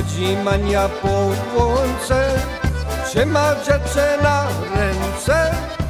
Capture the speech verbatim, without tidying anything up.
zima mania po łące, trzyma dziewczę na ręce.